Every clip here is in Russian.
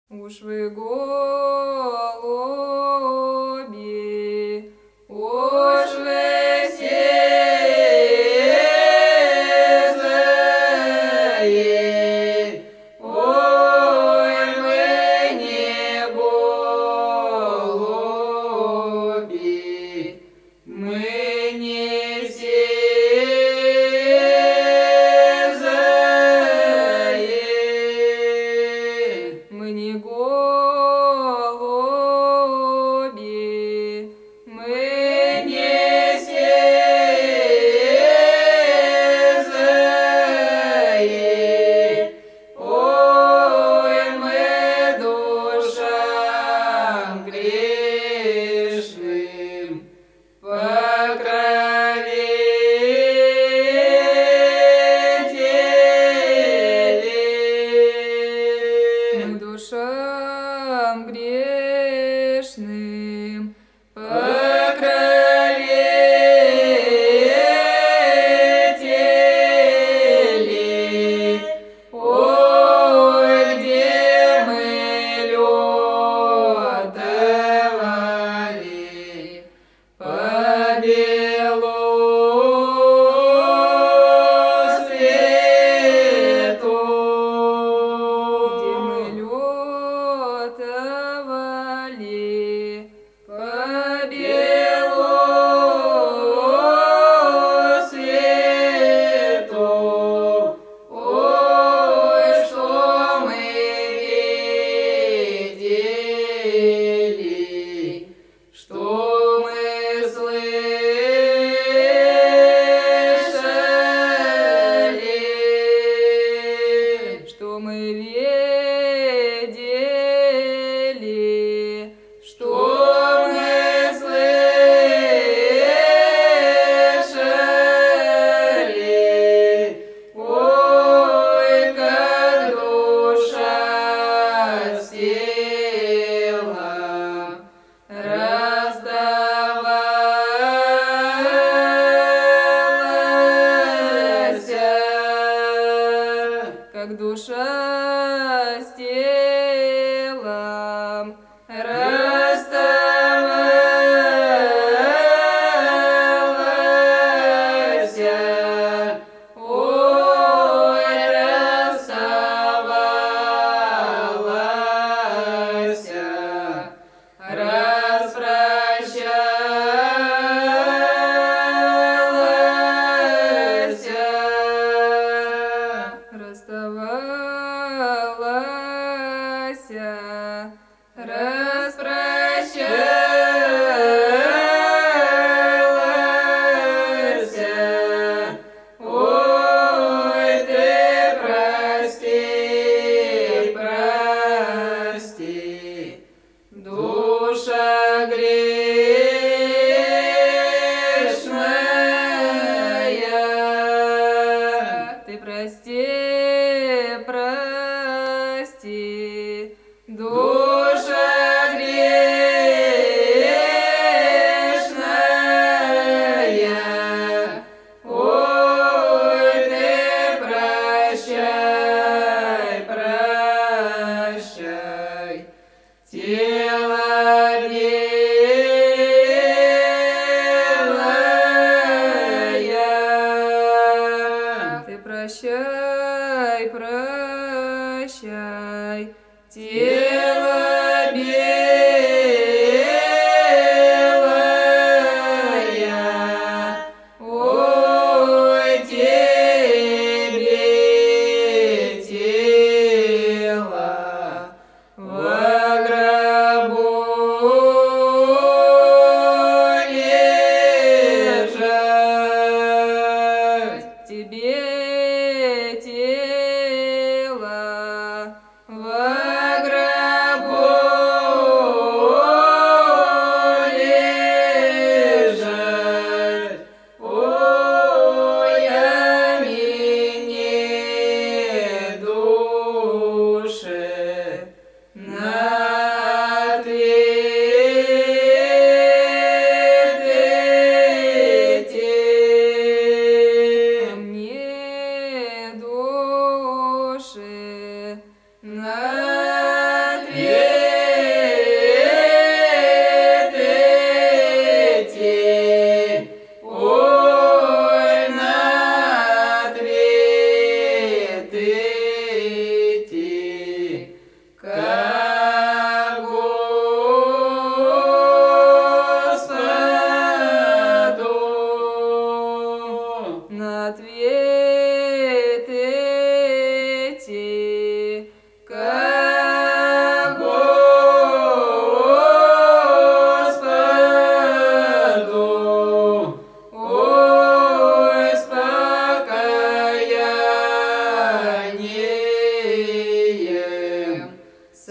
Уж вы голуби, уж вы сизые, ой, мы не голуби, мы не сизые, мы не голуби, мы не сизые, ой, мы душам грешным покровители. Мы душам грешным покровители. Ой, где мы лётовали по белу свету, где мы лётовали по белу свету. Ой, что мы видели, что мы слышали, что мы видели, что мы слышали. Ой, как душа с телом раздавалась, как душа с телом расставалась. Ой, расставалась, распрощалась, расставалась, распрощалась. Ой, ты прости, прости, душа грешная. Ты прости, прости, душа грешная. Ой, ты прощай, прощай, тело белое. Ты прощай, прощай, тело белое. Ой, тебе тело во гробу лежать, тебе тело во гробу лежать. Ой, аминь, душе на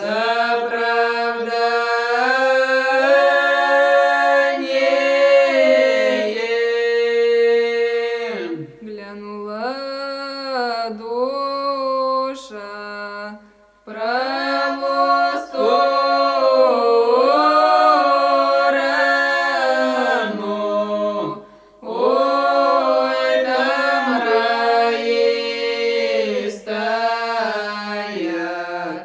оправданием. Глянула душа в правую сторону. Ой, там раи стоят,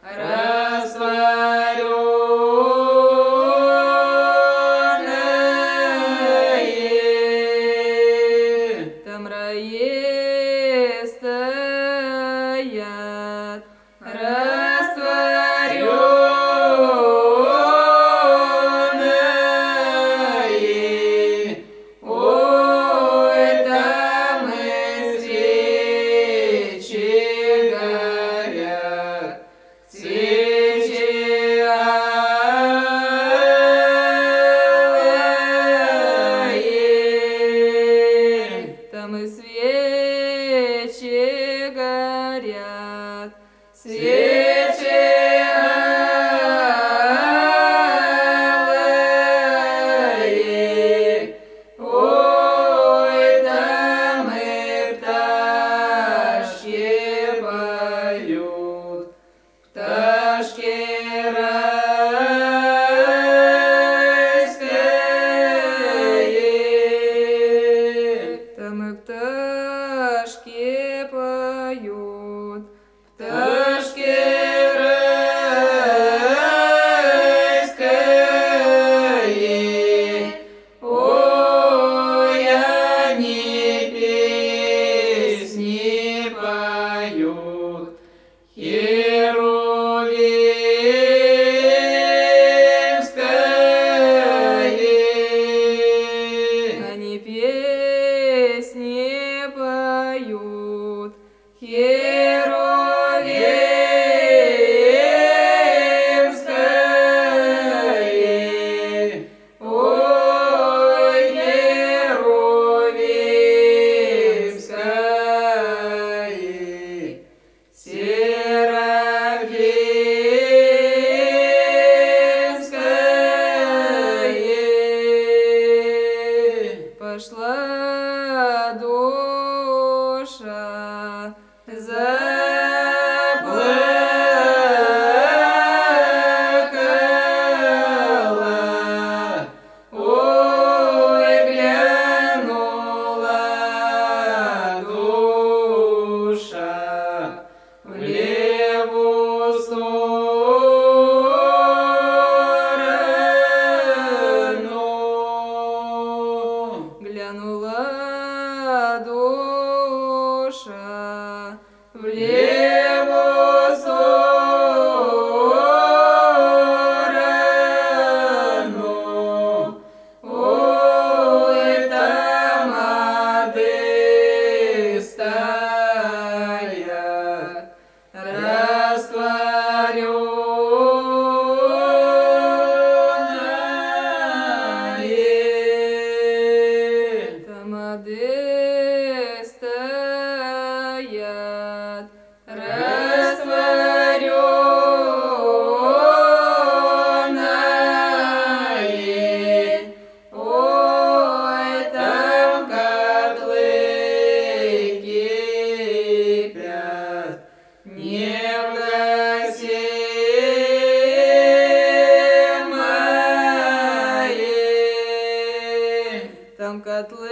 растворенные. Там раи стоят, растворенные. Ой, там и свечи горят, свечи алые. Там и свечи горят, свечи алые. Ой, там и пташки поют, пташки райские. Там и пташки поют, пташки райские. Ой, они песни поют, херувимские. Они песни поют, херувимские. Ой, херувимские. Серафимские. Пошла душа, заплакала. Ой, глянула душа в левую сторону. Глянула душа в левую сторону. Ой, там ады стоят, растворенные. Там ады стоят, растворенные. Ой, там котлы кипят, невгасимые. Там котлы